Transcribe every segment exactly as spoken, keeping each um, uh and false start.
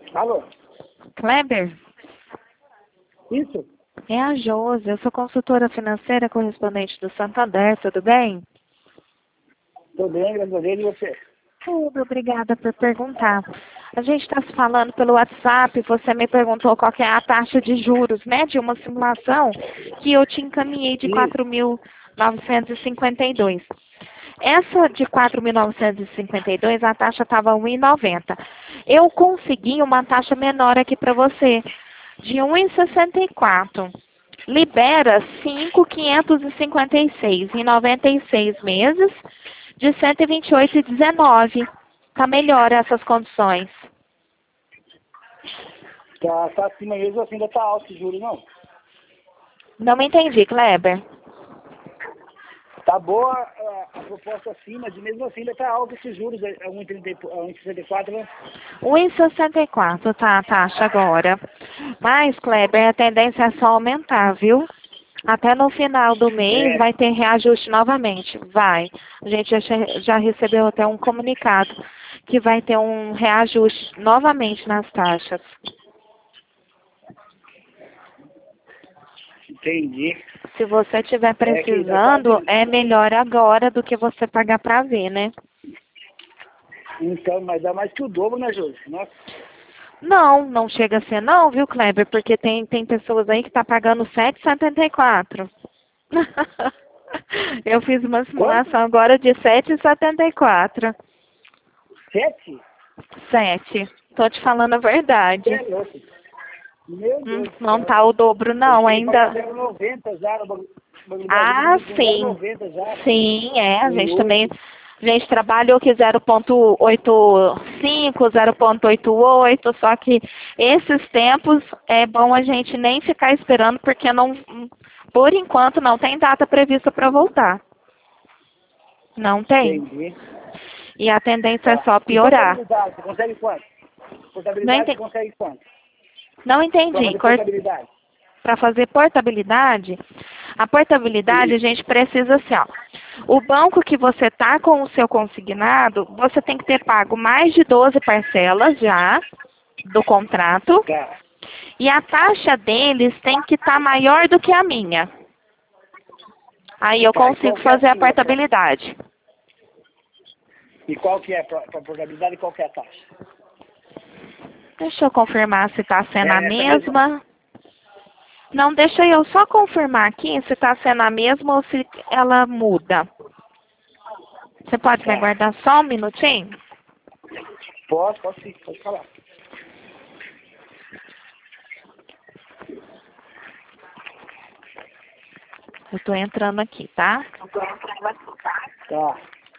Alô? Kleber, Isso? é a Josi, eu sou consultora financeira correspondente do Santander, tudo bem? Tudo bem, graças a Deus, e você? Tudo, obrigada por perguntar. A gente está se falando pelo WhatsApp, você me perguntou qual que é a taxa de juros, né, de uma simulação que eu te encaminhei de Isso. quatro mil novecentos e cinquenta e dois. Essa de quatro mil novecentos e cinquenta e dois, a taxa estava um vírgula noventa. Eu consegui uma taxa menor aqui para você, de um vírgula sessenta e quatro. Libera cinco mil quinhentos e cinquenta e seis em noventa e seis meses, de cento e vinte e oito vírgula dezenove. Tá melhor essas condições. Tá, tá acima mesmo, assim, ainda tá alto o juro, não? Não me entendi, Kleber. Tá boa é, a proposta acima, mas mesmo assim ainda tá alto esses juros, é um vírgula sessenta e quatro, né? um vírgula sessenta e quatro tá a taxa agora. Mas, Kleber, a tendência é só aumentar, viu? Até no final do mês É, vai ter reajuste novamente. Vai. A gente já, che- já recebeu até um comunicado que vai ter um reajuste novamente nas taxas. entendi. Se você estiver É que tá precisando, quase... é melhor agora do que você pagar para ver, né? Então, mas dá mais que o dobro, né, Josi? Nossa, Não, não chega a ser não, viu, Kleber? Porque tem, tem pessoas aí que tá pagando sete vírgula setenta e quatro. Eu fiz uma quanto? simulação agora de sete vírgula setenta e quatro. Sete? sete. Tô te falando a Você verdade. é louco. Meu Hum, Deus do não céu. tá o dobro Eu não, cheguei a pagar ainda. zero vírgula noventa já no bagulho bagulho do Brasil, Ah, com zero vírgula sim. noventa já. Sim, é. A Ô, gente também. louco. A gente trabalhou que zero vírgula oitenta e cinco, zero vírgula oitenta e oito, só que esses tempos é bom a gente nem ficar esperando, porque não, por enquanto não tem data prevista para voltar. Não tem. Entendi. E a tendência é Tá. só E piorar. portabilidade, você consegue quanto? Não Portabilidade, você entendi. consegue quanto? Não Pra entendi. fazer portabilidade. Para fazer portabilidade, a portabilidade a Isso. gente precisa assim, ó. O banco que você está com o seu consignado, você tem que ter pago mais de doze parcelas já do contrato. Tá. E a taxa deles tem que estar maior do que a minha. Aí eu Tá, e consigo qual que é a fazer a sua? Pra... portabilidade. E qual que é pra, pra portabilidade e qual que é a taxa? Deixa eu confirmar se está É sendo a essa mesma? mesma. Não, deixa eu só confirmar aqui se está sendo a mesma ou se ela muda. Você pode me Tá. aguardar só um minutinho? Pode, pode sim, pode falar. Eu estou entrando aqui, tá? Tá.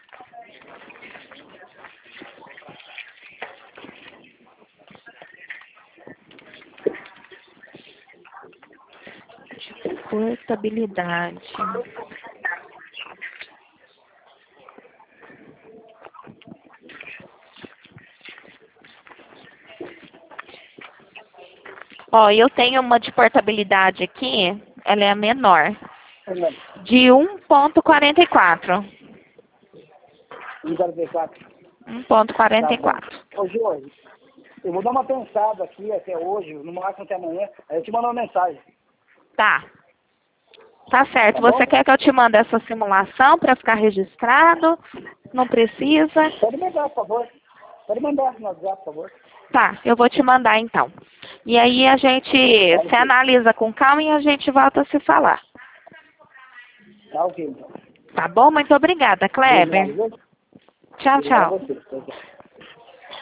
Portabilidade. Ó, eu tenho uma de portabilidade aqui, ela é a menor, Fernando, de um vírgula quarenta e quatro. um zero três quatro. um vírgula quarenta Tá e bom. quatro. Ô, Jorge, eu vou dar uma pensada aqui até hoje, no máximo até amanhã, aí eu te mando uma mensagem, Tá. Tá certo. tá Você bom? quer que eu te mande essa simulação para ficar registrado? Não precisa? Pode mandar, por favor. Pode mandar no WhatsApp, por favor. Tá, eu vou te mandar então. E aí a gente Tá se ok. analisa com calma e a gente volta a se falar. Tá ok, então. Tá bom? Muito obrigada, Obrigado, Kleber. viu? Tchau, Obrigado a tchau. você. Tchau, tchau.